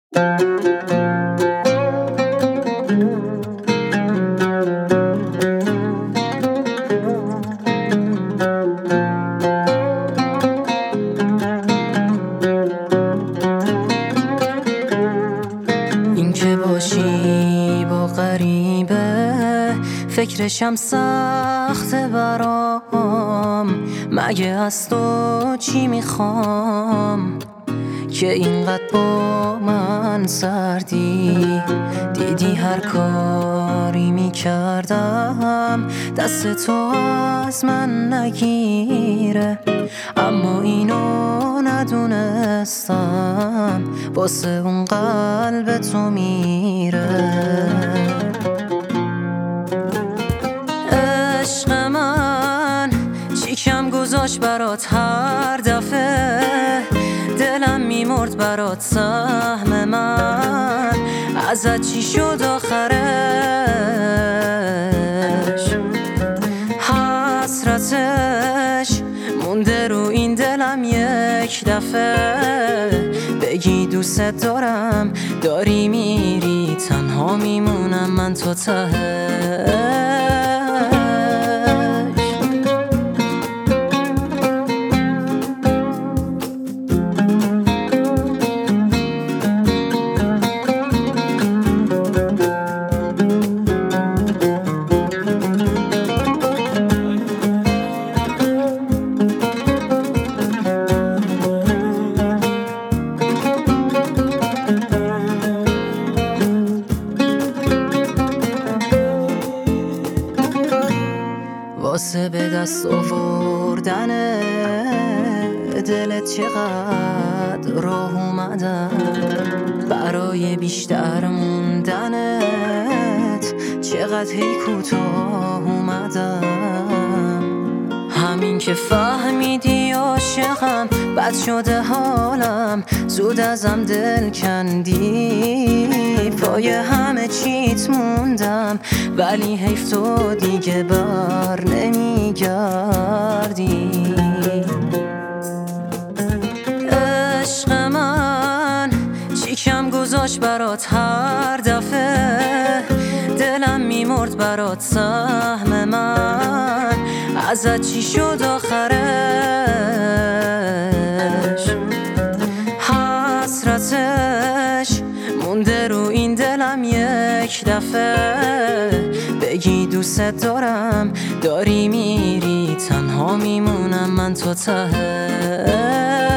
این که باشی با غریبه فکرشم سخته برام، مگه از تو چی میخوام که اینقدر با من سردی؟ دیدی هر کاری میکردم دست تو از من نگیره، اما اینو ندونستم واسه اون قلب تو میره. عشق من چی کم گذاشت برات هر دفعه، دلم میمرد برات سهم من، ازت چی شد آخرش؟ حسرتش مونده رو این دلم یک دفعه، بگی دوست دارم داری میری، تنها میمونم من تو تهش. واسه به دست آوردن دلت چقدر راه اومدم، برای بیشتر موندنت چقدر هی کوتاه اومدم. همین که فهمیدی عاشقم بد شده حالم، زود ازم دل کندی، پای همه چیت موندم، ولی حیف تو دیگه بر نمیگردی. عشق من چی کم گذاشت برات هر دفعه، دلم میمرد برات سهم من، ازت چی شد آخرش؟ حسرتش مونده رو این دلم یک دفعه، بگی دوست دارم داری میری، تنها میمونم من تو تهش.